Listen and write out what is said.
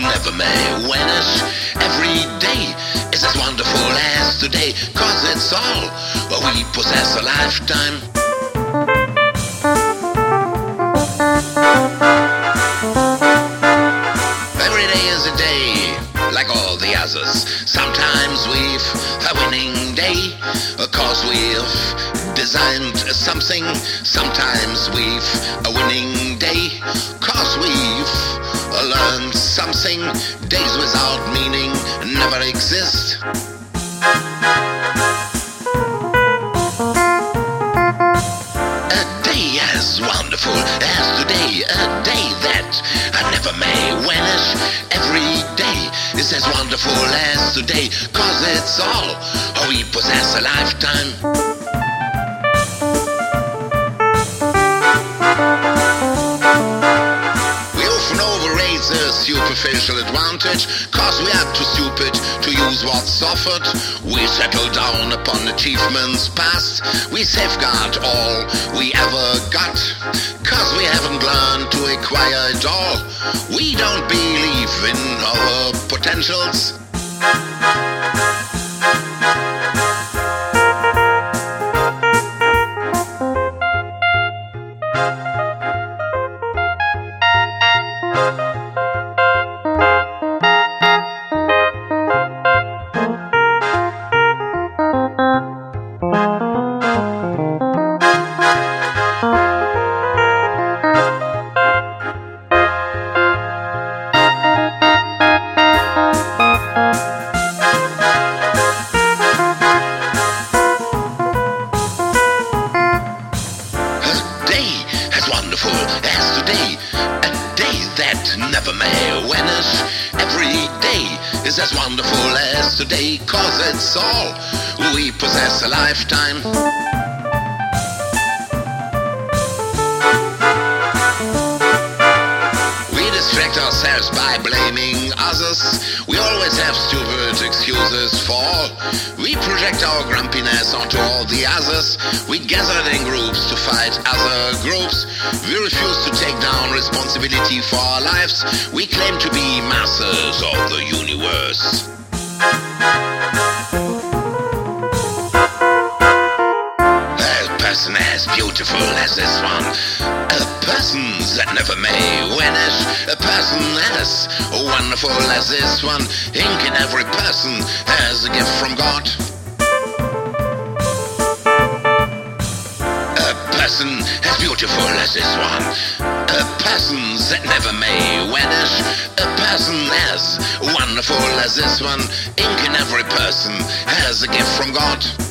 never may vanish. Every day is as wonderful as today, 'cause it's all we possess a lifetime. Every day is a day like all the others. Sometimes we've a winning day, 'cause we've designed something. Sometimes we've a winning day, 'cause we've learned something. Days without meaning never exist. A day as wonderful as today, a day that never may vanish. Every day is as wonderful as today, 'cause it's all we possess a lifetime. The superficial advantage, 'cause we are too stupid to use what's offered. We settle down upon achievements past. We safeguard all we ever got, 'cause we haven't learned to acquire it all. We don't believe in our potentials. As today, a day that never may vanish. Every day is as wonderful as today, 'cause it's all we possess a lifetime. We distract ourselves by blaming others. We always have stupid excuses for all. We project our grumpiness onto all the others. We gathered in groups to fight other groups. We refuse to take down responsibility for our lives. We claim to be masters of the universe. A person as beautiful as this one, a person that never may vanish, a person as wonderful as this one. Ink in every person has a gift from God. A person as beautiful as this one, a person that never may vanish, a person as wonderful as this one. Ink in every person has a gift from God.